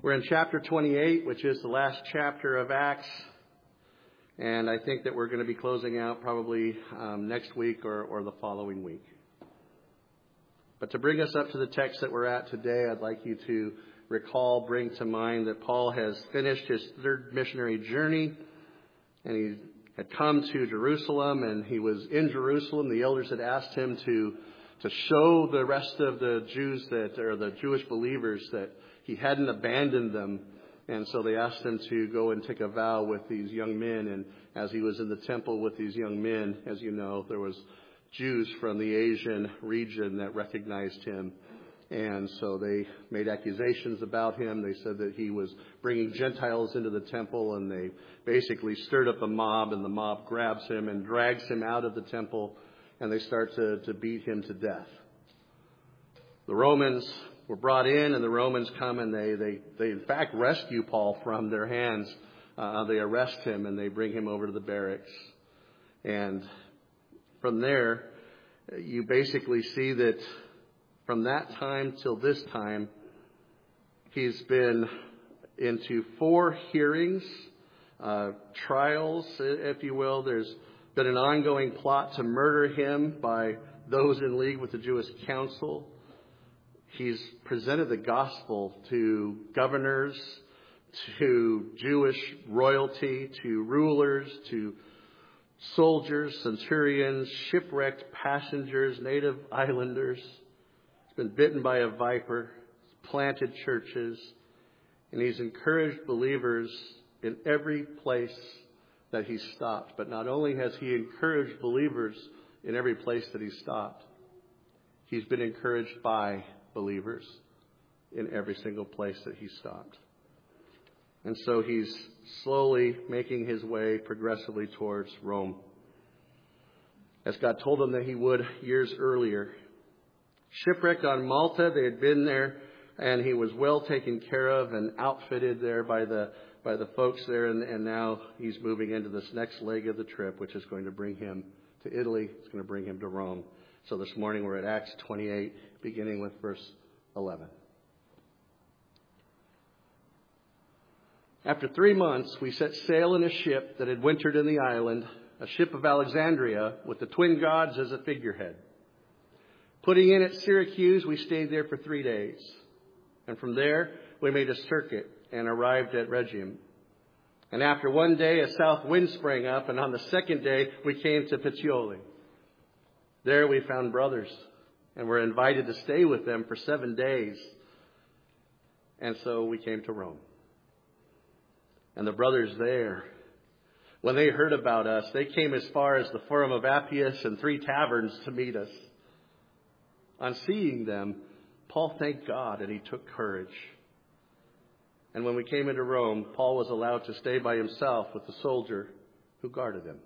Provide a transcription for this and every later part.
We're in chapter 28, which is the last chapter of Acts. And I think that we're going to be closing out probably next week or the following week. But to bring us up to the text that we're at today, I'd like you to bring to mind that Paul has finished his third missionary journey. And he had come to Jerusalem, and he was in Jerusalem. The elders had asked him to show the rest of the Jews the Jewish believers that he hadn't abandoned them. And so they asked him to go and take a vow with these young men. And as he was in the temple with these young men, as you know, there was Jews from the Asian region that recognized him. And so they made accusations about him. They said that he was bringing Gentiles into the temple, and they basically stirred up a mob, and the mob grabs him and drags him out of the temple, and they start to beat him to death. The Romans were brought in, and the Romans come and they in fact rescue Paul from their hands. They arrest him and they bring him over to the barracks. And from there, you basically see that from that time till this time, he's been into 4 hearings, trials, if you will. There's been an ongoing plot to murder him by those in league with the Jewish council. He's presented the gospel to governors, to Jewish royalty, to rulers, to soldiers, centurions, shipwrecked passengers, native islanders. He's been bitten by a viper, planted churches, and he's encouraged believers in every place that he stopped. But not only has he encouraged believers in every place that he stopped, he's been encouraged by believers in every single place that he stopped. And so he's slowly making his way progressively towards Rome, as God told him that he would years earlier. Shipwrecked on Malta, they had been there, and he was well taken care of and outfitted there by the folks there. And now he's moving into this next leg of the trip, which is going to bring him to Italy. It's going to bring him to Rome. So this morning we're at Acts 28, beginning with verse 11. After 3 months, we set sail in a ship that had wintered in the island, a ship of Alexandria with the twin gods as a figurehead. Putting in at Syracuse, we stayed there for 3 days. And from there, we made a circuit and arrived at Rhegium. And after 1 day, a south wind sprang up, and on the second day, we came to Puteoli. There we found brothers and were invited to stay with them for 7 days. And so we came to Rome. And the brothers there, when they heard about us, they came as far as the Forum of Appius and 3 taverns to meet us. On seeing them, Paul thanked God and he took courage. And when we came into Rome, Paul was allowed to stay by himself with the soldier who guarded him.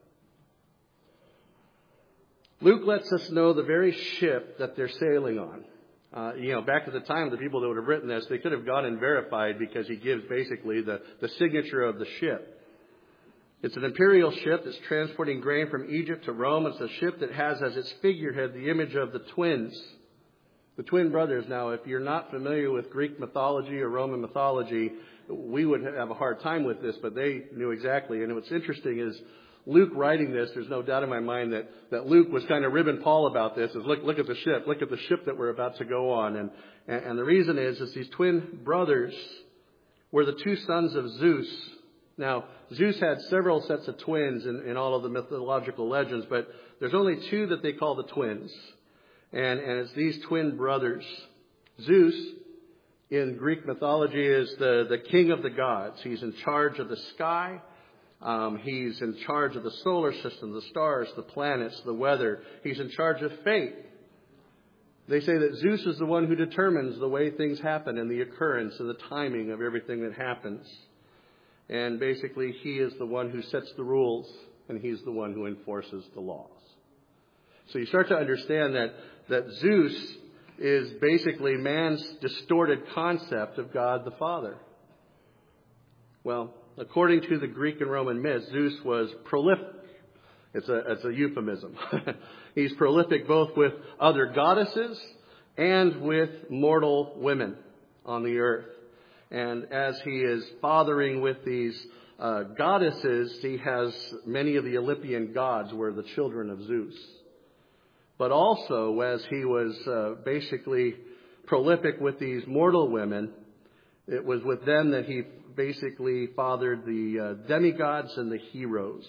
Luke lets us know the very ship that they're sailing on. Back at the time, the people that would have written this, they could have gone and verified, because he gives basically the signature of the ship. It's an imperial ship that's transporting grain from Egypt to Rome. It's a ship that has as its figurehead the image of the twins, the twin brothers. Now, if you're not familiar with Greek mythology or Roman mythology, we would have a hard time with this, but they knew exactly. And what's interesting is, Luke writing this, there's no doubt in my mind that Luke was kind of ribbing Paul about this. Is look at the ship. Look at the ship that we're about to go on. And the reason is these twin brothers were the 2 sons of Zeus. Now, Zeus had several sets of twins in all of the mythological legends, but there's only 2 that they call the twins. And it's these twin brothers. Zeus, in Greek mythology, is the king of the gods. He's in charge of the sky. He's in charge of the solar system, the stars, the planets, the weather. He's in charge of fate. They say that Zeus is the one who determines the way things happen and the occurrence and the timing of everything that happens. And basically, he is the one who sets the rules, and he's the one who enforces the laws. So you start to understand that Zeus is basically man's distorted concept of God the Father. Well, according to the Greek and Roman myths, Zeus was prolific. It's a euphemism. He's prolific both with other goddesses and with mortal women on the earth. And as he is fathering with these goddesses, he has many of the Olympian gods were the children of Zeus. But also, as he was basically prolific with these mortal women, it was with them that he basically fathered the demigods and the heroes,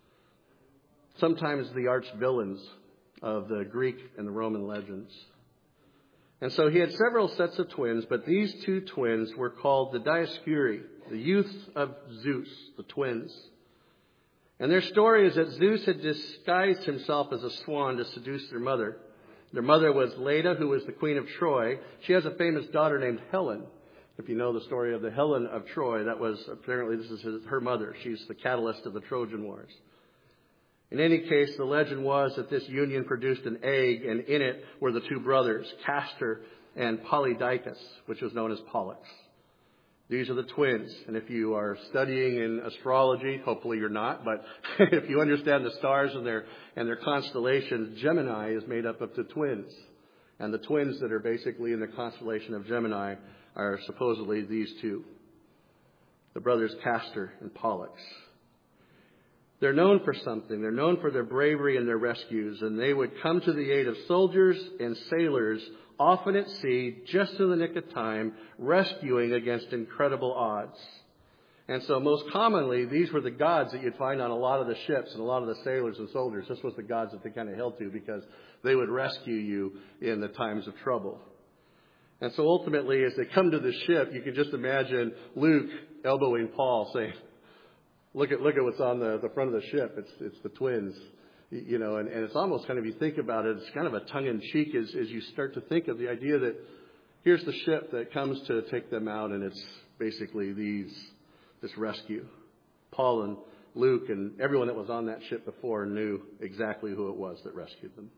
sometimes the arch villains of the Greek and the Roman legends. And so he had several sets of twins, but these two twins were called the Dioscuri, the youths of Zeus, the twins. And their story is that Zeus had disguised himself as a swan to seduce their mother. Their mother was Leda, who was the queen of Troy. She has a famous daughter named Helen. If you know the story of the Helen of Troy, that was apparently this is her mother. She's the catalyst of the Trojan Wars. In any case, the legend was that this union produced an egg, and in it were the two brothers, Castor and Polydicus, which was known as Pollux. These are the twins. And if you are studying in astrology, hopefully you're not, but if you understand the stars and their constellations, Gemini is made up of the twins. And the twins that are basically in the constellation of Gemini are supposedly these two, the brothers Castor and Pollux. They're known for something. They're known for their bravery and their rescues, and they would come to the aid of soldiers and sailors, often at sea, just in the nick of time, rescuing against incredible odds. And so most commonly, these were the gods that you'd find on a lot of the ships and a lot of the sailors and soldiers. This was the gods that they kind of held to because they would rescue you in the times of trouble. And so ultimately, as they come to the ship, you can just imagine Luke elbowing Paul, saying, Look at what's on the front of the ship. It's the twins, you know, and it's almost kind of, you think about it, it's kind of a tongue-in-cheek as you start to think of the idea that here's the ship that comes to take them out, and it's basically this rescue. Paul and Luke and everyone that was on that ship before knew exactly who it was that rescued them.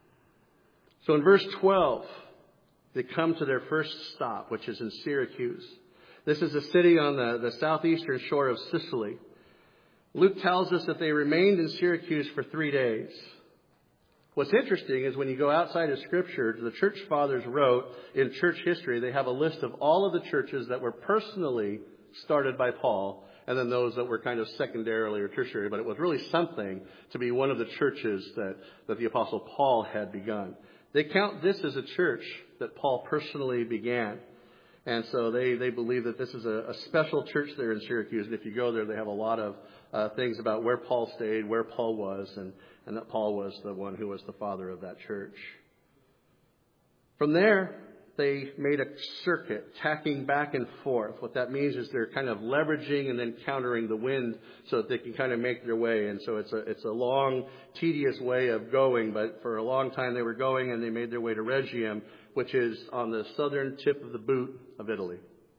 So in verse 12, they come to their first stop, which is in Syracuse. This is a city on the southeastern shore of Sicily. Luke tells us that they remained in Syracuse for 3 days. What's interesting is when you go outside of Scripture, the church fathers wrote in church history, they have a list of all of the churches that were personally started by Paul, and then those that were kind of secondarily or tertiary, but it was really something to be one of the churches that the Apostle Paul had begun. They count this as a church that Paul personally began. And so they believe that this is a special church there in Syracuse. And if you go there, they have a lot of things about where Paul stayed, where Paul was, and that Paul was the one who was the father of that church. From there, they made a circuit, tacking back and forth. What that means is they're kind of leveraging and then countering the wind so that they can kind of make their way. And so it's a long, tedious way of going. But for a long time they were going, and they made their way to Rhegium, which is on the southern tip of the boot of Italy.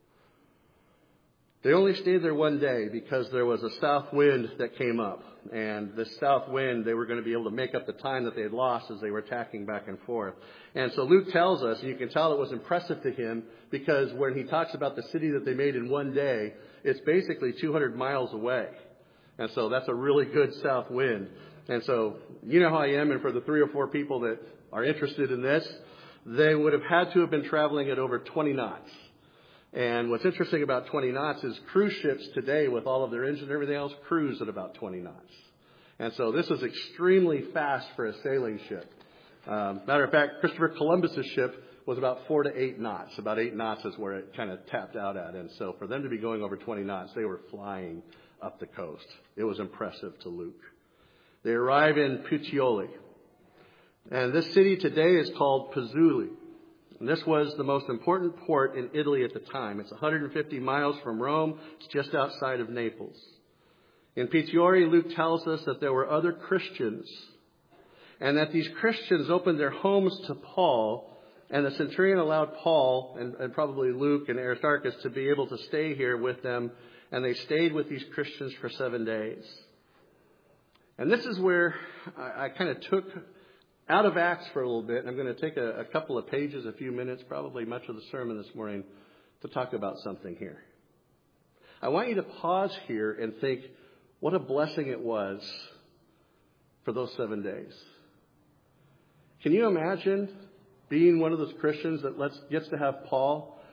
They only stayed there 1 day because there was a south wind that came up. And the south wind, they were going to be able to make up the time that they had lost as they were tacking back and forth. And so Luke tells us, and you can tell it was impressive to him, because when he talks about the city that they made in 1 day, it's basically 200 miles away. And so that's a really good south wind. And so you know how I am, and for the 3 or 4 people that are interested in this, they would have had to have been traveling at over 20 knots. And what's interesting about 20 knots is cruise ships today, with all of their engine and everything else, cruise at about 20 knots. And so this is extremely fast for a sailing ship. Matter of fact, Christopher Columbus's ship was about 4 to 8 knots. About 8 knots is where it kind of tapped out at. And so for them to be going over 20 knots, they were flying up the coast. It was impressive to Luke. They arrive in Puteoli. And this city today is called Puzzoli. And this was the most important port in Italy at the time. It's 150 miles from Rome. It's just outside of Naples. In Puteoli, Luke tells us that there were other Christians, and that these Christians opened their homes to Paul, and the centurion allowed Paul and probably Luke and Aristarchus to be able to stay here with them, and they stayed with these Christians for 7 days. And this is where I kind of took out of Acts for a little bit, and I'm going to take a couple of pages, a few minutes, probably much of the sermon this morning, to talk about something here. I want you to pause here and think what a blessing it was for those 7 days. Can you imagine being one of those Christians that gets to have Paul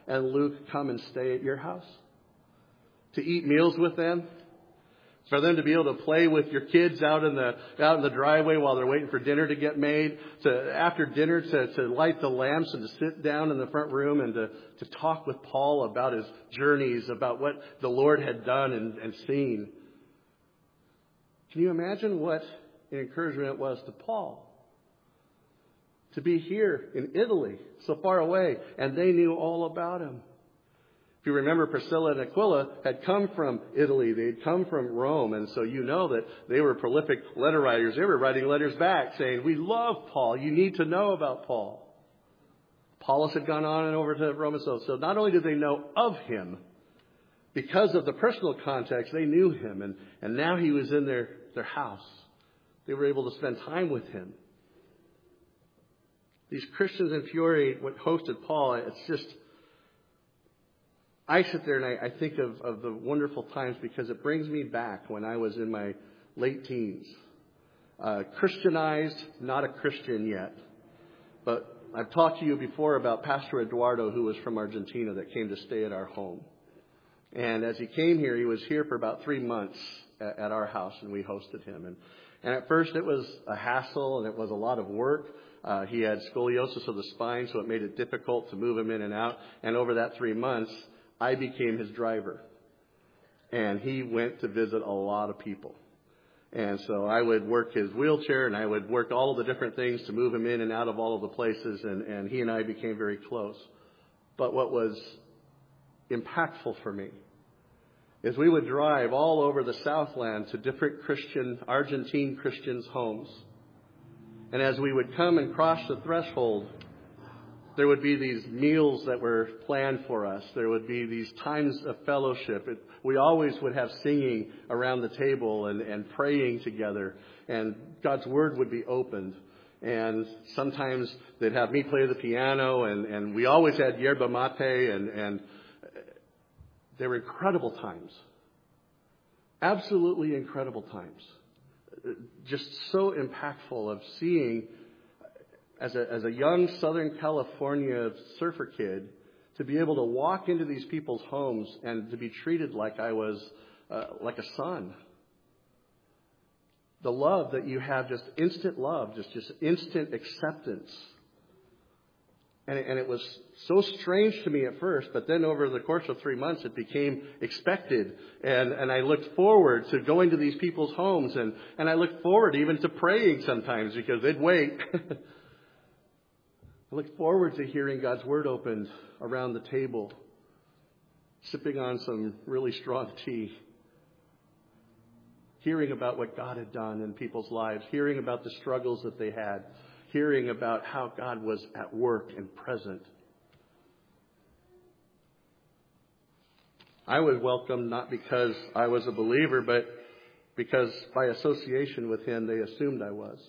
and Luke come and stay at your house? To eat meals with them? For them to be able to play with your kids out in the driveway while they're waiting for dinner to get made? To after dinner to light the lamps and to sit down in the front room and to talk with Paul about his journeys, about what the Lord had done and seen? Can you imagine what an encouragement it was to Paul? To be here in Italy, so far away, and they knew all about him. If you remember, Priscilla and Aquila had come from Italy. They had come from Rome. And so you know that they were prolific letter writers. They were writing letters back saying, we love Paul. You need to know about Paul. Apollos had gone on and over to Rome. So not only did they know of him, because of the personal context, they knew him. And now he was in their house. They were able to spend time with him. These Christians in Fiore, what hosted Paul, it's just... I sit there and I think of the wonderful times because it brings me back when I was in my late teens. Christianized, not a Christian yet. But I've talked to you before about Pastor Eduardo, who was from Argentina, that came to stay at our home. And as he came here, he was here for about 3 months at our house, and we hosted him. And at first it was a hassle and it was a lot of work. He had scoliosis of the spine, so it made it difficult to move him in and out. And over that 3 months, I became his driver. And he went to visit a lot of people. And so I would work his wheelchair and I would work all of the different things to move him in and out of all of the places. And he and I became very close. But what was impactful for me is we would drive all over the Southland to different Argentine Christians' homes. And as we would come and cross the threshold, there would be these meals that were planned for us. There would be these times of fellowship. We always would have singing around the table and praying together. And God's Word would be opened. And sometimes they'd have me play the piano. And we always had yerba mate. And they were incredible times. Absolutely incredible times. Just so impactful of seeing... As a young Southern California surfer kid, to be able to walk into these people's homes and to be treated like I was like a son. The love that you have, just instant love, just instant acceptance. And it was so strange to me at first, but then over the course of 3 months, it became expected. And I looked forward to going to these people's homes. And I looked forward even to praying sometimes because they'd wait. I look forward to hearing God's Word opened around the table, sipping on some really strong tea, hearing about what God had done in people's lives, hearing about the struggles that they had, hearing about how God was at work and present. I was welcomed not because I was a believer, but because by association with Him, they assumed I was.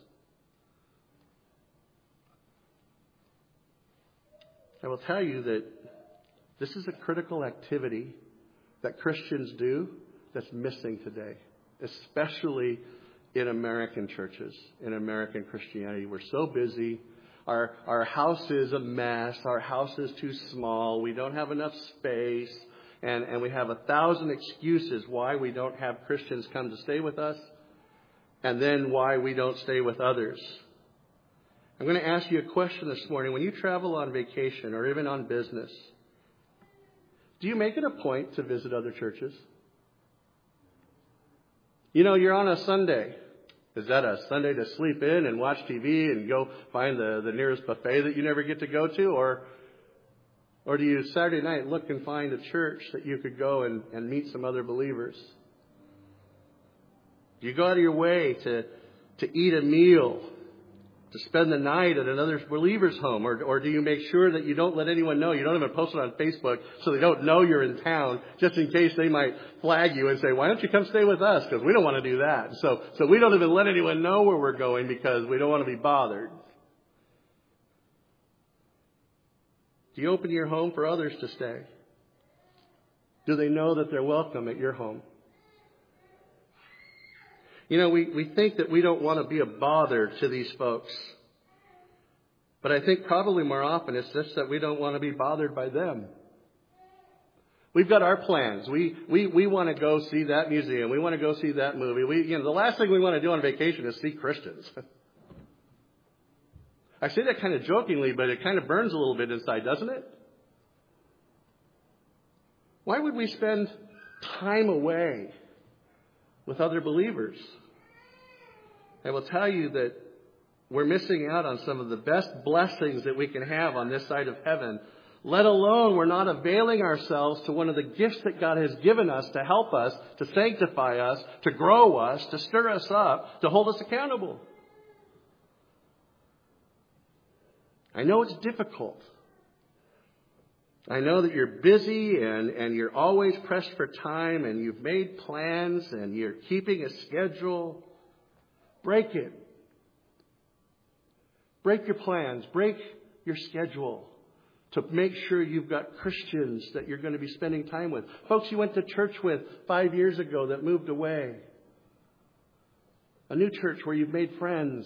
I will tell you that this is a critical activity that Christians do that's missing today, especially in American churches, in American Christianity. We're so busy. Our house is a mess. Our house is too small. We don't have enough space. And we have 1,000 excuses why we don't have Christians come to stay with us, and then why we don't stay with others. I'm going to ask you a question this morning. When you travel on vacation or even on business, do you make it a point to visit other churches? You know, you're on a Sunday. Is that a Sunday to sleep in and watch TV and go find the nearest buffet that you never get to go to? Or do you Saturday night look and find a church that you could go and meet some other believers? Do you go out of your way to eat a meal, to spend the night at another believer's home? Or do you make sure that you don't let anyone know? You don't even post it on Facebook so they don't know you're in town, just in case they might flag you and say, why don't you come stay with us? Because we don't want to do that. So we don't even let anyone know where we're going because we don't want to be bothered. Do you open your home for others to stay? Do they know that they're welcome at your home? You know, we think that we don't want to be a bother to these folks. But I think probably more often it's just that we don't want to be bothered by them. We've got our plans. We want to go see that museum. We want to go see that movie. The last thing we want to do on vacation is see Christians. I say that kind of jokingly, but it kind of burns a little bit inside, doesn't it? Why would we spend time away with other believers? I will tell you that we're missing out on some of the best blessings that we can have on this side of heaven, let alone we're not availing ourselves to one of the gifts that God has given us to help us, to sanctify us, to grow us, to stir us up, to hold us accountable. I know it's difficult. I know that you're busy and you're always pressed for time and you've made plans and you're keeping a schedule. Break it. Break your plans. Break your schedule to make sure you've got Christians that you're going to be spending time with. Folks you went to church with 5 years ago that moved away. A new church where you've made friends.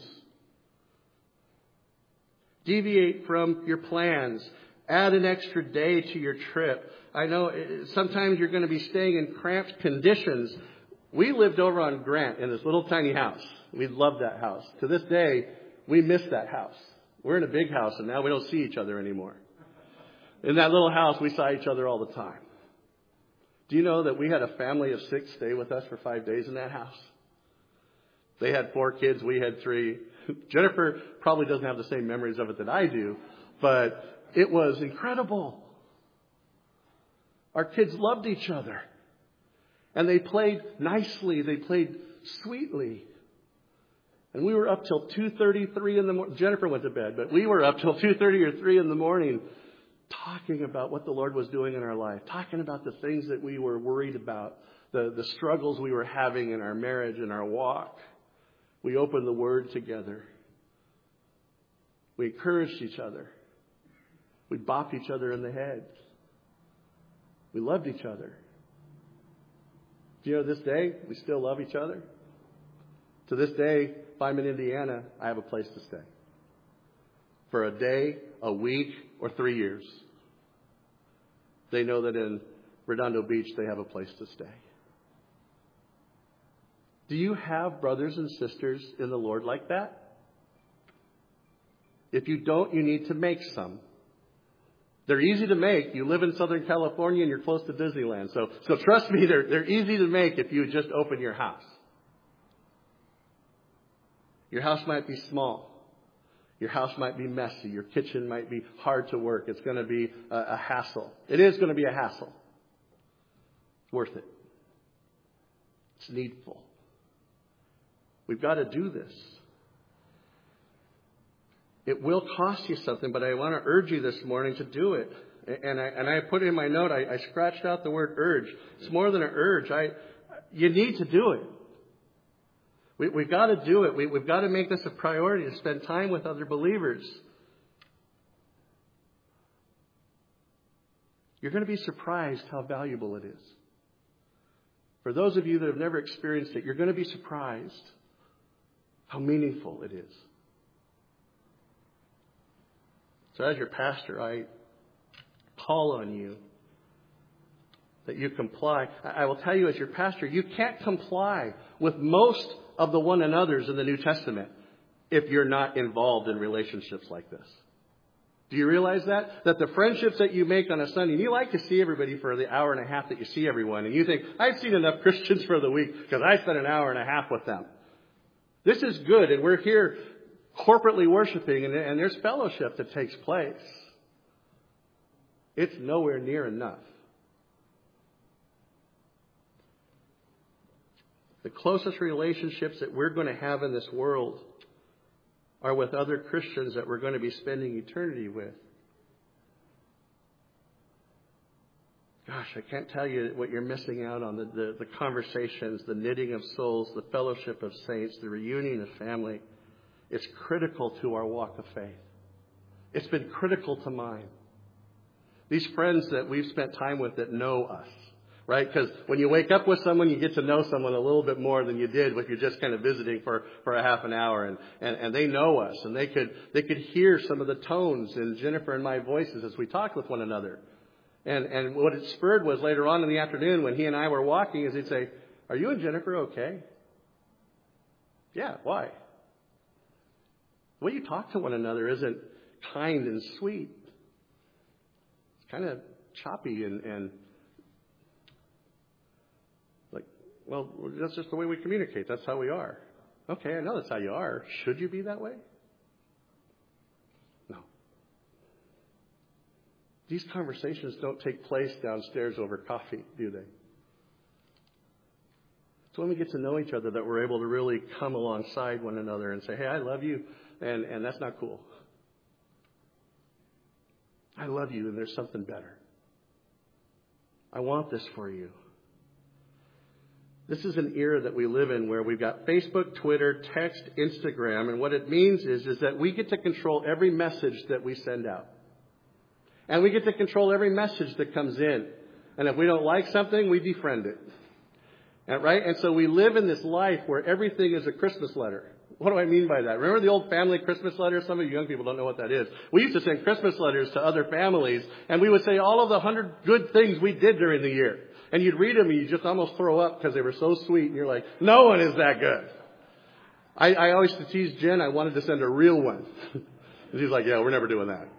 Deviate from your plans. Add an extra day to your trip. I know sometimes you're going to be staying in cramped conditions. We lived over on Grant in this little tiny house. We loved that house. To this day, we miss that house. We're in a big house and now we don't see each other anymore. In that little house, we saw each other all the time. Do you know that we had a family of 6 stay with us for 5 days in that house? They had 4 kids. We had 3. Jennifer probably doesn't have the same memories of it that I do, but it was incredible. Our kids loved each other. And they played nicely. They played sweetly. And we were up till 2:30, 3 in the morning. Jennifer went to bed, but we were up till 2:30 or 3 in the morning talking about what the Lord was doing in our life, talking about the things that we were worried about, the struggles we were having in our marriage and our walk. We opened the Word together. We encouraged each other. We bopped each other in the head. We loved each other. Do you know this day, we still love each other? To this day, if I'm in Indiana, I have a place to stay. For a day, a week, or 3 years. They know that in Redondo Beach, they have a place to stay. Do you have brothers and sisters in the Lord like that? If you don't, you need to make some. They're easy to make. You live in Southern California and you're close to Disneyland. So trust me, they're easy to make if you just open your house. Your house might be small. Your house might be messy. Your kitchen might be hard to work. It's going to be a hassle. It is going to be a hassle. It's worth it. It's needful. We've got to do this. It will cost you something, but I want to urge you this morning to do it. And I put in my note, I scratched out the word urge. It's more than an urge. You need to do it. We've got to do it. We've got to make this a priority to spend time with other believers. You're going to be surprised how valuable it is. For those of you that have never experienced it, you're going to be surprised how meaningful it is. So as your pastor, I call on you that you comply. I will tell you as your pastor, you can't comply with most of the one another's in the New Testament if you're not involved in relationships like this. Do you realize that? That the friendships that you make on a Sunday, and you like to see everybody for the hour and a half that you see everyone, and you think, I've seen enough Christians for the week because I spent an hour and a half with them. This is good, and we're here corporately worshiping, and there's fellowship that takes place. It's nowhere near enough. The closest relationships that we're going to have in this world are with other Christians that we're going to be spending eternity with. Gosh, I can't tell you what you're missing out on. The conversations, the knitting of souls, the fellowship of saints, the reunion of family. It's critical to our walk of faith. It's been critical to mine. These friends that we've spent time with that know us, right? Because when you wake up with someone, you get to know someone a little bit more than you did if you're just kind of visiting for a half an hour. And they know us, and they could hear some of the tones in Jennifer and my voices as we talk with one another. And what it spurred was later on in the afternoon when he and I were walking is he'd say, "Are you and Jennifer okay?" "Yeah, why?" The way you talk to one another isn't kind and sweet. It's kind of choppy and like, well, that's just the way we communicate. That's how we are. Okay, I know that's how you are. Should you be that way? No. These conversations don't take place downstairs over coffee, do they? It's when we get to know each other that we're able to really come alongside one another and say, "Hey, I love you," and that's not cool. "I love you, and there's something better. I want this for you." This is an era that we live in where we've got Facebook, Twitter, text, Instagram, and what it means is that we get to control every message that we send out. And we get to control every message that comes in. And if we don't like something, we defriend it. Right? And so we live in this life where everything is a Christmas letter. What do I mean by that? Remember the old family Christmas letter? Some of you young people don't know what that is. We used to send Christmas letters to other families, and we would say all of the 100 good things we did during the year. And you'd read them and you'd just almost throw up because they were so sweet. And you're like, no one is that good. I always used to tease Jen, I wanted to send a real one. And she's like, yeah, we're never doing that.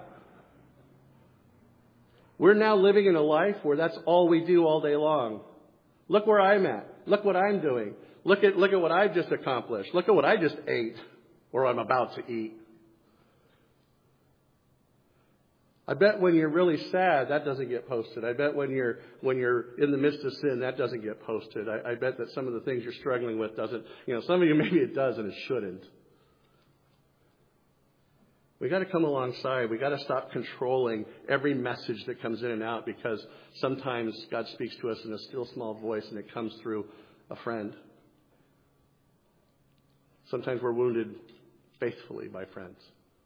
We're now living in a life where that's all we do all day long. Look where I'm at. Look what I'm doing. Look at what I've just accomplished. Look at what I just ate or I'm about to eat. I bet when you're really sad, that doesn't get posted. I bet when you're in the midst of sin, that doesn't get posted. I bet that some of the things you're struggling with doesn't. Some of you maybe it does and it shouldn't. We got to come alongside. We got to stop controlling every message that comes in and out, because sometimes God speaks to us in a still small voice and it comes through a friend. Sometimes we're wounded faithfully by friends.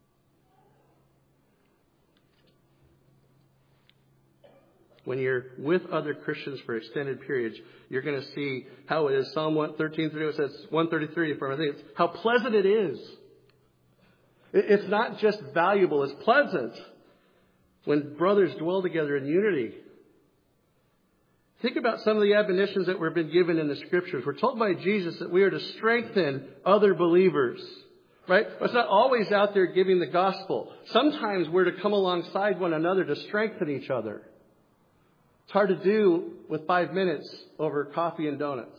When you're with other Christians for extended periods, you're going to see how it is. Psalm 113, it says 133, I think it's how pleasant it is. It's not just valuable, it's pleasant when brothers dwell together in unity. Think about some of the admonitions that we've been given in the Scriptures. We're told by Jesus that we are to strengthen other believers. Right? It's not always out there giving the gospel. Sometimes we're to come alongside one another to strengthen each other. It's hard to do with 5 minutes over coffee and donuts.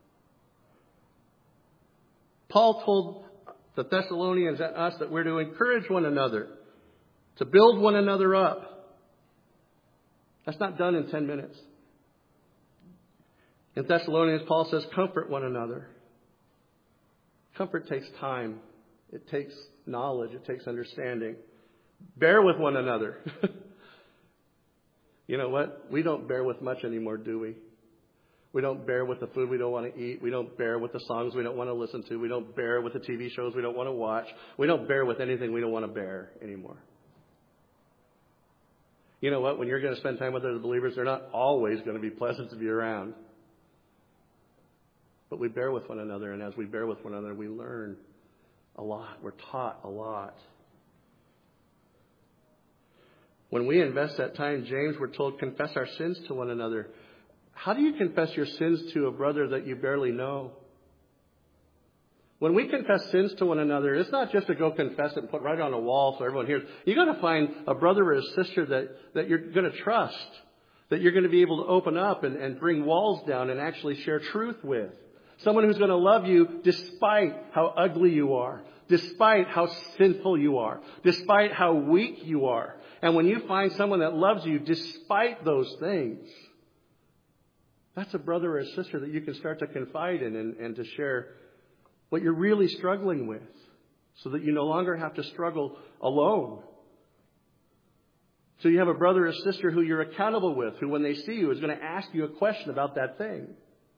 Paul told the Thessalonians and us that we're to encourage one another, to build one another up. That's not done in 10 minutes. In Thessalonians, Paul says, comfort one another. Comfort takes time. It takes knowledge. It takes understanding. Bear with one another. You know what? We don't bear with much anymore, do we? We don't bear with the food we don't want to eat. We don't bear with the songs we don't want to listen to. We don't bear with the TV shows we don't want to watch. We don't bear with anything we don't want to bear anymore. You know what? When you're going to spend time with other believers, they're not always going to be pleasant to be around. But we bear with one another, and as we bear with one another, we learn a lot. We're taught a lot. When we invest that time, James, we're told, confess our sins to one another. How do you confess your sins to a brother that you barely know? When we confess sins to one another, it's not just to go confess it and put right on a wall so everyone hears. You've got to find a brother or a sister that you're going to trust, that you're going to be able to open up and bring walls down and actually share truth with. Someone who's going to love you despite how ugly you are, despite how sinful you are, despite how weak you are. And when you find someone that loves you despite those things, that's a brother or a sister that you can start to confide in and to share what you're really struggling with, so that you no longer have to struggle alone. So you have a brother or sister who you're accountable with, who when they see you is going to ask you a question about that thing.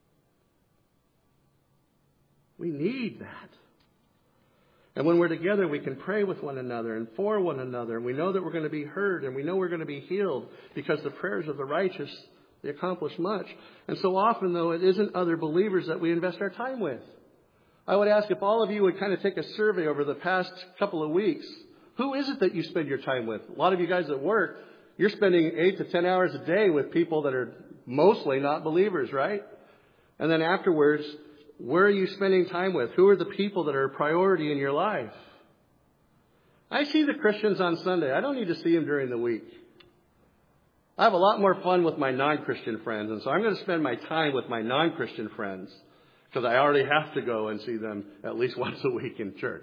We need that. And when we're together, we can pray with one another and for one another. And we know that we're going to be heard, and we know we're going to be healed, because the prayers of the righteous, they accomplish much. And so often, though, it isn't other believers that we invest our time with. I would ask if all of you would kind of take a survey over the past couple of weeks. Who is it that you spend your time with? A lot of you guys at work, You're spending 8 to 10 hours a day with people that are mostly not believers, right? And then afterwards, where are you spending time with? Who are the people that are a priority in your life? I see the Christians on Sunday. I don't need to see them during the week. I have a lot more fun with my non-Christian friends, and so I'm going to spend my time with my non-Christian friends because I already have to go and see them at least once a week in church.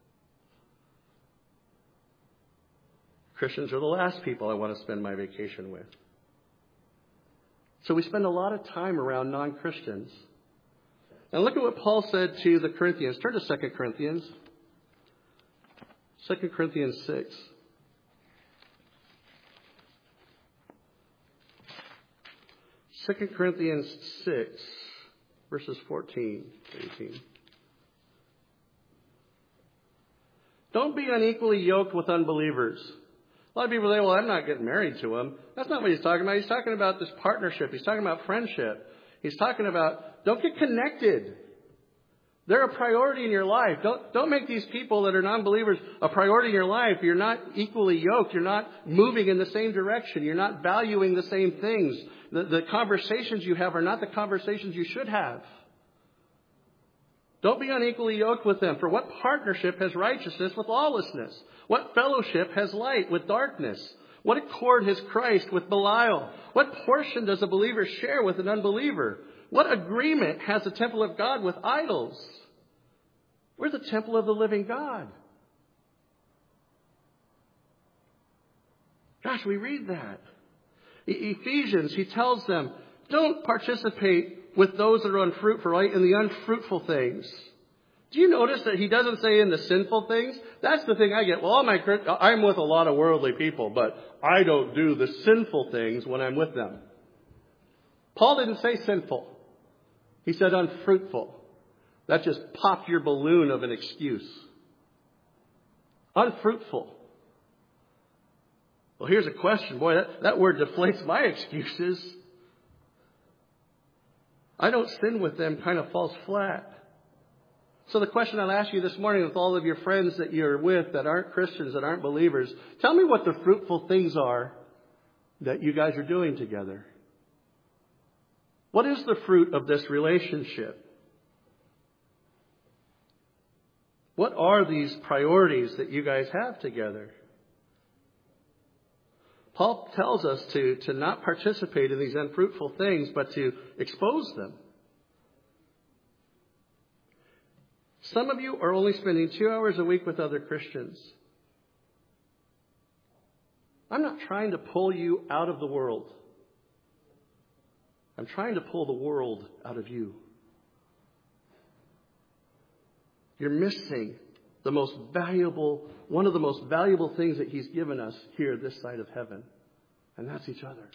Christians are the last people I want to spend my vacation with. So we spend a lot of time around non-Christians. And look at what Paul said to the Corinthians. Turn to 2 Corinthians. 2 Corinthians 6. 2 Corinthians 6, verses 14 to 18. Don't be unequally yoked with unbelievers. A lot of people say, well, I'm not getting married to them. That's not what he's talking about. He's talking about this partnership. He's talking about friendship. He's talking about, don't get connected. They're a priority in your life. Don't make these people that are non-believers a priority in your life. You're not equally yoked. You're not moving in the same direction. You're not valuing the same things. The conversations you have are not the conversations you should have. Don't be unequally yoked with them. For what partnership has righteousness with lawlessness? What fellowship has light with darkness? What accord has Christ with Belial? What portion does a believer share with an unbeliever? What agreement has the temple of God with idols? We're the temple of the living God. Gosh, we read that. Ephesians, he tells them, don't participate with those that are unfruitful, right? In the unfruitful things. Do you notice that he doesn't say in the sinful things? That's the thing I get. Well, I'm with a lot of worldly people, but I don't do the sinful things when I'm with them. Paul didn't say sinful. He said unfruitful. That just popped your balloon of an excuse. Unfruitful. Well, here's a question. Boy, that word deflates my excuses. I don't sin with them kind of falls flat. So the question I'll ask you this morning with all of your friends that you're with that aren't Christians, that aren't believers, tell me what the fruitful things are that you guys are doing together. What is the fruit of this relationship? What are these priorities that you guys have together? Paul tells us to not participate in these unfruitful things, but to expose them. Some of you are only spending 2 hours a week with other Christians. I'm not trying to pull you out of the world. I'm trying to pull the world out of you. You're missing one of the most valuable things that he's given us here this side of heaven. And that's each other.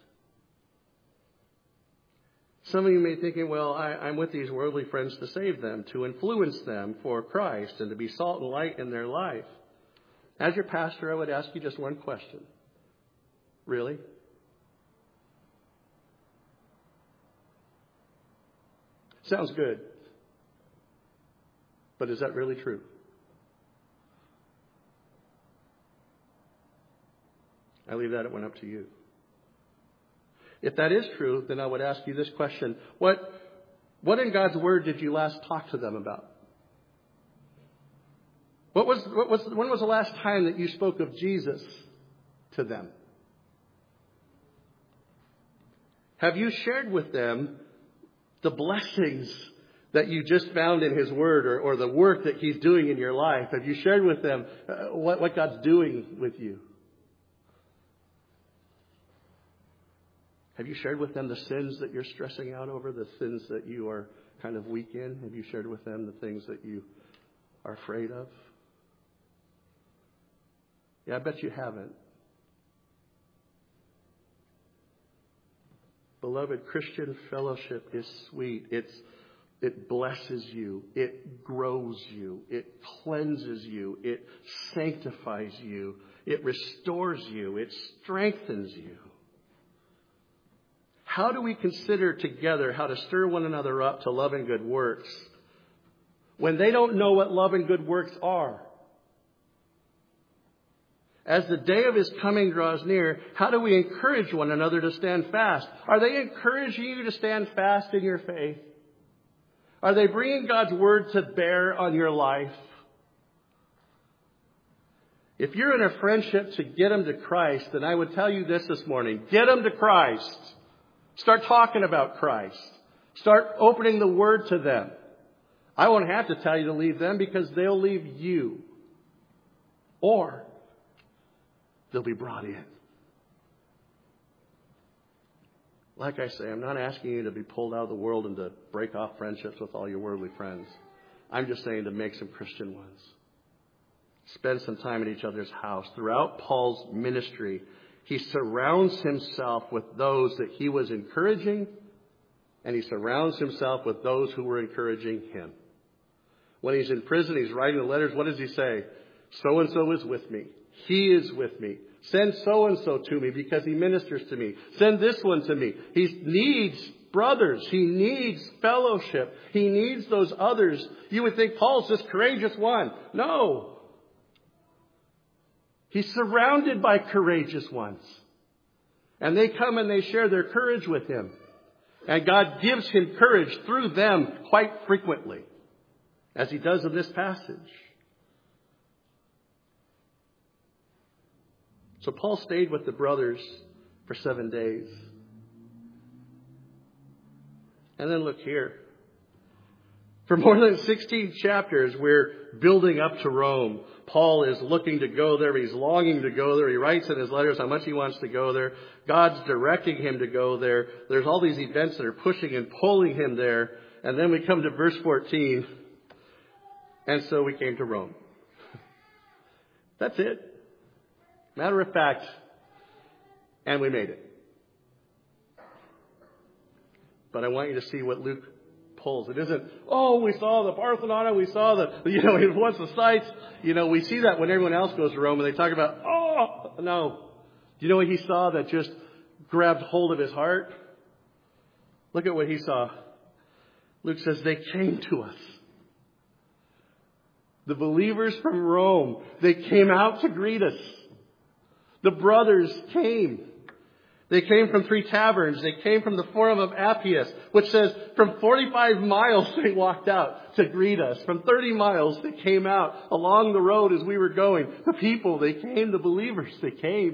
Some of you may be thinking, well, I'm with these worldly friends to save them, to influence them for Christ, and to be salt and light in their life. As your pastor, I would ask you just one question. Really? Sounds good. But is that really true? I leave that one up to you. If that is true, then I would ask you this question. What in God's Word did you last talk to them about? When was the last time that you spoke of Jesus to them? Have you shared with them the blessings that you just found in His Word or the work that He's doing in your life? Have you shared with them what God's doing with you? Have you shared with them the sins that you're stressing out over, the sins that you are kind of weak in? Have you shared with them the things that you are afraid of? Yeah, I bet you haven't. Beloved, Christian fellowship is sweet. It blesses you. It grows you. It cleanses you. It sanctifies you. It restores you. It strengthens you. How do we consider together how to stir one another up to love and good works when they don't know what love and good works are? As the day of his coming draws near, how do we encourage one another to stand fast? Are they encouraging you to stand fast in your faith? Are they bringing God's word to bear on your life? If you're in a friendship to get them to Christ, then I would tell you this morning. Get them to Christ. Start talking about Christ. Start opening the word to them. I won't have to tell you to leave them because they'll leave you. Or they'll be brought in. Like I say, I'm not asking you to be pulled out of the world and to break off friendships with all your worldly friends. I'm just saying to make some Christian ones. Spend some time at each other's house. Throughout Paul's ministry, he surrounds himself with those that he was encouraging, and he surrounds himself with those who were encouraging him. When he's in prison, he's writing the letters. What does he say? So-and-so is with me. He is with me. Send so-and-so to me because he ministers to me. Send this one to me. He needs brothers. He needs fellowship. He needs those others. You would think Paul's this courageous one. No. He's surrounded by courageous ones. And they come and they share their courage with him. And God gives him courage through them quite frequently, as he does in this passage. So Paul stayed with the brothers for 7 days. And then look here. For more than 16 chapters, we're building up to Rome. Paul is looking to go there. He's longing to go there. He writes in his letters how much he wants to go there. God's directing him to go there. There's all these events that are pushing and pulling him there. And then we come to verse 14. And so we came to Rome. That's it. Matter of fact, and we made it. But I want you to see what Luke pulls. It isn't, we saw the Parthenon, and we saw what's the sights. We see that when everyone else goes to Rome and they talk about, no. Do you know what he saw that just grabbed hold of his heart? Look at what he saw. Luke says, they came to us. The believers from Rome, they came out to greet us. The brothers came. They came from 3 taverns. They came from the Forum of Appius, which says from 45 miles they walked out to greet us. From 30 miles they came out along the road as we were going. The people, they came. The believers, they came.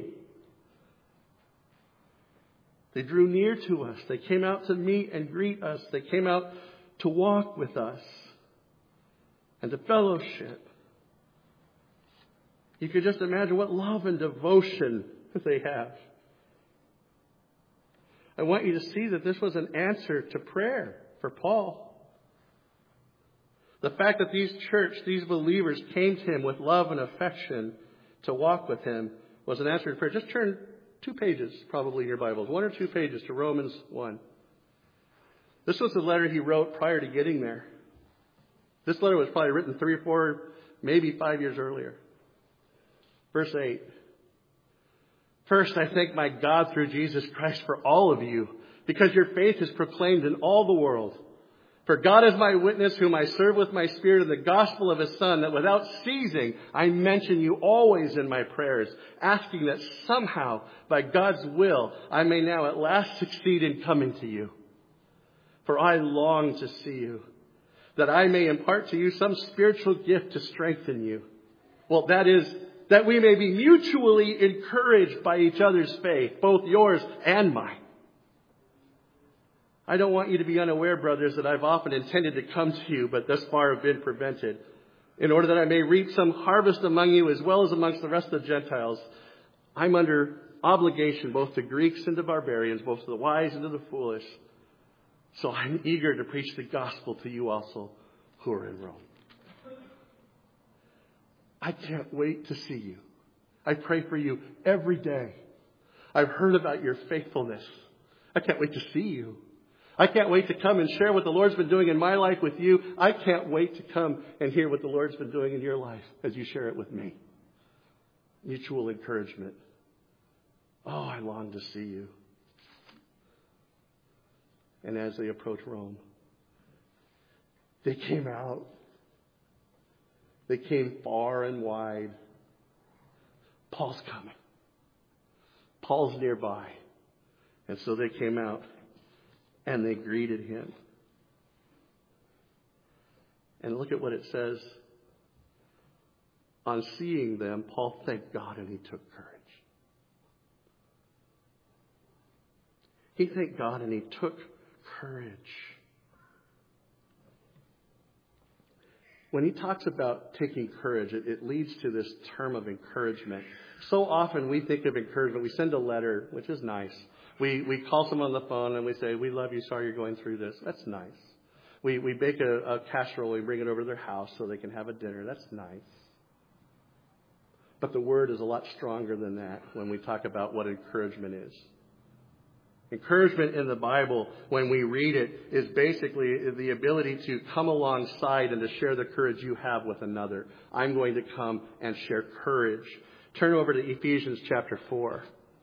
They drew near to us. They came out to meet and greet us. They came out to walk with us and to fellowship. You could just imagine what love and devotion they have. I want you to see that this was an answer to prayer for Paul. The fact that these believers came to him with love and affection to walk with him was an answer to prayer. Just turn 2 pages probably in your Bibles, 1 or 2 pages to Romans 1. This was the letter he wrote prior to getting there. This letter was probably written 3 or 4, maybe 5 years earlier. Verse 8. First, I thank my God through Jesus Christ for all of you, because your faith is proclaimed in all the world. For God is my witness, whom I serve with my spirit in the gospel of his Son, that without ceasing I mention you always in my prayers, asking that somehow, by God's will, I may now at last succeed in coming to you. For I long to see you, that I may impart to you some spiritual gift to strengthen you. Well, that is, that we may be mutually encouraged by each other's faith, both yours and mine. I don't want you to be unaware, brothers, that I've often intended to come to you, but thus far have been prevented, in order that I may reap some harvest among you as well as amongst the rest of the Gentiles. I'm under obligation both to Greeks and to barbarians, both to the wise and to the foolish. So I'm eager to preach the gospel to you also who are in Rome. I can't wait to see you. I pray for you every day. I've heard about your faithfulness. I can't wait to see you. I can't wait to come and share what the Lord's been doing in my life with you. I can't wait to come and hear what the Lord's been doing in your life as you share it with me. Mutual encouragement. Oh, I long to see you. And as they approach Rome, they came out. They came far and wide. Paul's coming. Paul's nearby. And so they came out and they greeted him. And look at what it says. On seeing them, Paul thanked God and he took courage. He thanked God and he took courage. When he talks about taking courage, it leads to this term of encouragement. So often we think of encouragement. We send a letter, which is nice. We call someone on the phone and we say, we love you, sorry you're going through this. That's nice. We bake a casserole, we bring it over to their house so they can have a dinner. That's nice. But the word is a lot stronger than that when we talk about what encouragement is. Encouragement in the Bible, when we read it, is basically the ability to come alongside and to share the courage you have with another. I'm going to come and share courage. Turn over to Ephesians chapter 4.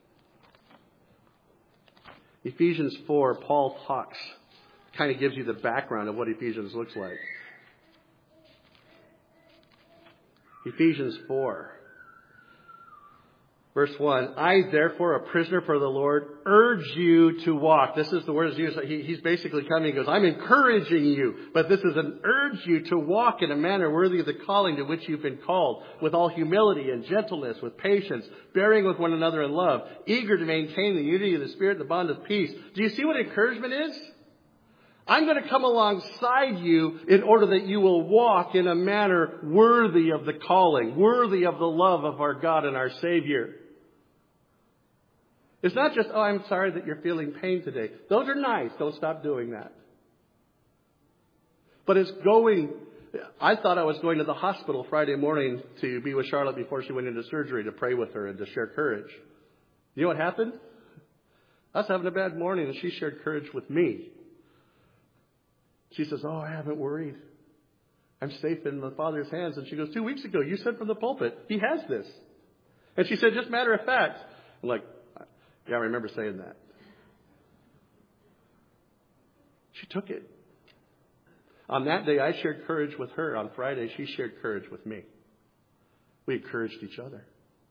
Ephesians 4, Paul talks, kind of gives you the background of what Ephesians looks like. Ephesians 4. Verse 1, I, therefore, a prisoner for the Lord, urge you to walk. This is the word used. He's basically coming and goes, I'm encouraging you. But this is an urge you to walk in a manner worthy of the calling to which you've been called, with all humility and gentleness, with patience, bearing with one another in love, eager to maintain the unity of the Spirit and the bond of peace. Do you see what encouragement is? I'm going to come alongside you in order that you will walk in a manner worthy of the calling, worthy of the love of our God and our Savior. It's not just, oh, I'm sorry that you're feeling pain today. Those are nice. Don't stop doing that. But it's going, I thought I was going to the hospital Friday morning to be with Charlotte before she went into surgery to pray with her and to share courage. You know what happened? I was having a bad morning and she shared courage with me. She says, oh, I haven't worried. I'm safe in the Father's hands. And she goes, 2 weeks ago, you said from the pulpit, he has this. And she said, just matter of fact. I'm like, yeah, I remember saying that. She took it. On that day, I shared courage with her. On Friday, she shared courage with me. We encouraged each other.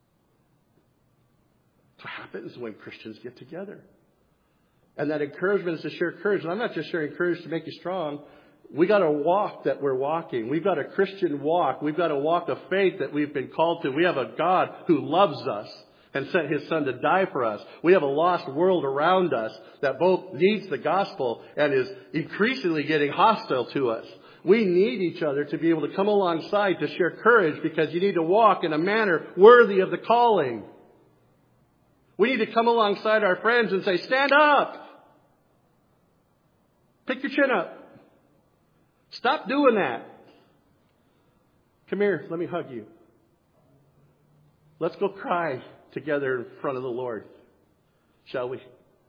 That's what happens when Christians get together. And that encouragement is to share courage. And I'm not just sharing courage to make you strong. We got a walk that we're walking. We've got a Christian walk. We've got a walk of faith that we've been called to. We have a God who loves us and sent his son to die for us. We have a lost world around us that both needs the gospel and is increasingly getting hostile to us. We need each other to be able to come alongside to share courage because you need to walk in a manner worthy of the calling. We need to come alongside our friends and say, stand up. Pick your chin up. Stop doing that. Come here, let me hug you. Let's go cry together in front of the Lord, shall we?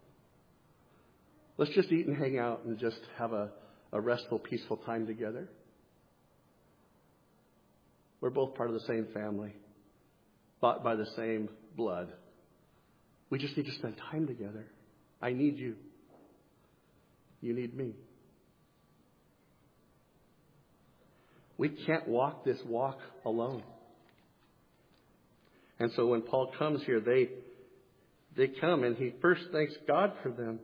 Let's just eat and hang out and just have a restful, peaceful time together. We're both part of the same family, bought by the same blood. We just need to spend time together. I need you. You need me. We can't walk this walk alone. And so when Paul comes here, they come and he first thanks God for them.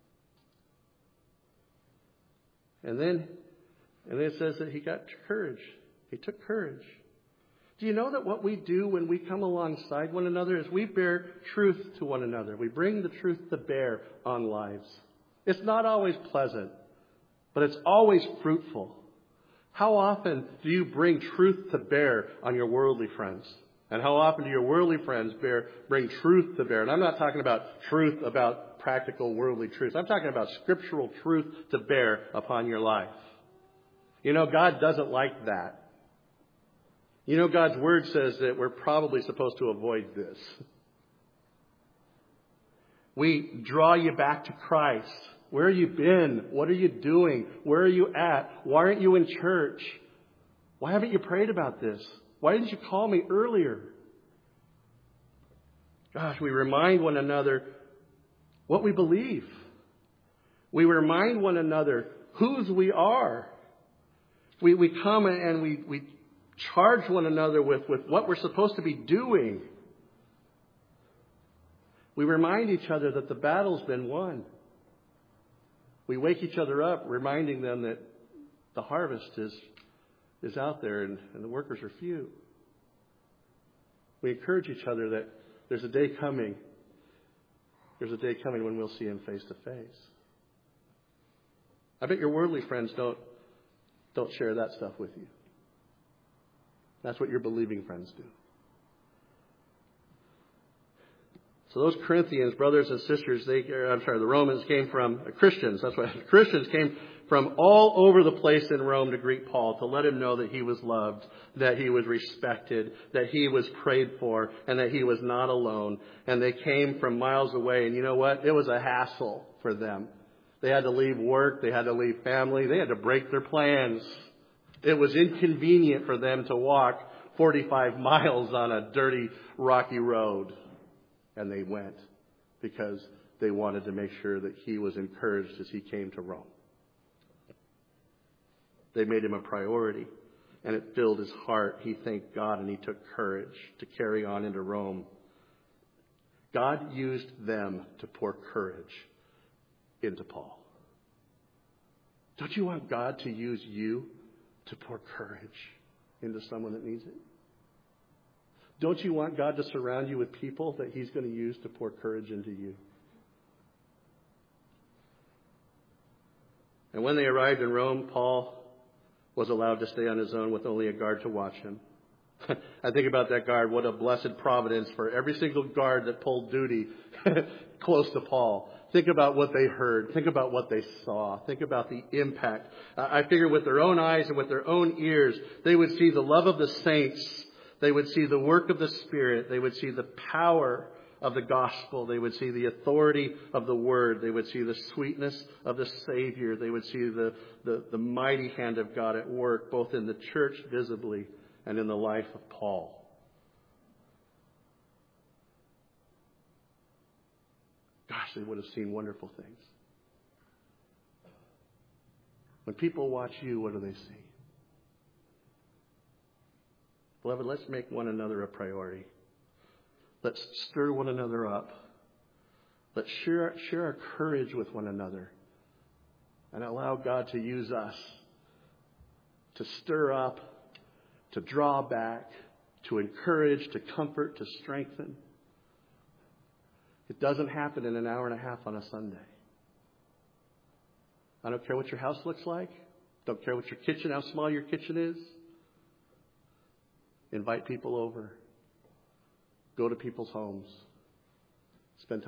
And then it says that he got courage. He took courage. Do you know that what we do when we come alongside one another is we bear truth to one another. We bring the truth to bear on lives. It's not always pleasant, but it's always fruitful. How often do you bring truth to bear on your worldly friends? And how often do your worldly friends bring truth to bear? And I'm not talking about truth about practical worldly truths. I'm talking about scriptural truth to bear upon your life. You know, God doesn't like that. You know, God's word says that we're probably supposed to avoid this. We draw you back to Christ. Where have you been? What are you doing? Where are you at? Why aren't you in church? Why haven't you prayed about this? Why didn't you call me earlier? Gosh, we remind one another what we believe. We remind one another whose we are. We come and we charge one another with what we're supposed to be doing. We remind each other that the battle's been won. We wake each other up, reminding them that the harvest is out there and the workers are few. We encourage each other that there's a day coming. There's a day coming when we'll see Him face to face. I bet your worldly friends don't share that stuff with you. That's what your believing friends do. So those Corinthians, brothers and sisters, the Romans came from Christians. That's why Christians came from all over the place in Rome to greet Paul, to let him know that he was loved, that he was respected, that he was prayed for, and that he was not alone. And they came from miles away. And you know what? It was a hassle for them. They had to leave work. They had to leave family. They had to break their plans. It was inconvenient for them to walk 45 miles on a dirty, rocky road. And they went because they wanted to make sure that he was encouraged as he came to Rome. They made him a priority, and it filled his heart. He thanked God, and he took courage to carry on into Rome. God used them to pour courage into Paul. Don't you want God to use you to pour courage into someone that needs it? Don't you want God to surround you with people that He's going to use to pour courage into you? And when they arrived in Rome, Paul was allowed to stay on his own with only a guard to watch him. I think about that guard. What a blessed providence for every single guard that pulled duty close to Paul. Think about what they heard. Think about what they saw. Think about the impact. I figure with their own eyes and with their own ears, they would see the love of the saints. They would see the work of the Spirit. They would see the power of the gospel. They would see the authority of the Word. They would see the sweetness of the Savior. They would see the mighty hand of God at work, both in the church visibly and in the life of Paul. Gosh, they would have seen wonderful things. When people watch you, what do they see? Beloved, let's make one another a priority. Let's stir one another up. Let's share our courage with one another and allow God to use us to stir up, to draw back, to encourage, to comfort, to strengthen. It doesn't happen in an hour and a half on a Sunday. I don't care what your house looks like. Don't care what your kitchen, how small your kitchen is. Invite people over. Go to people's homes. Spend time.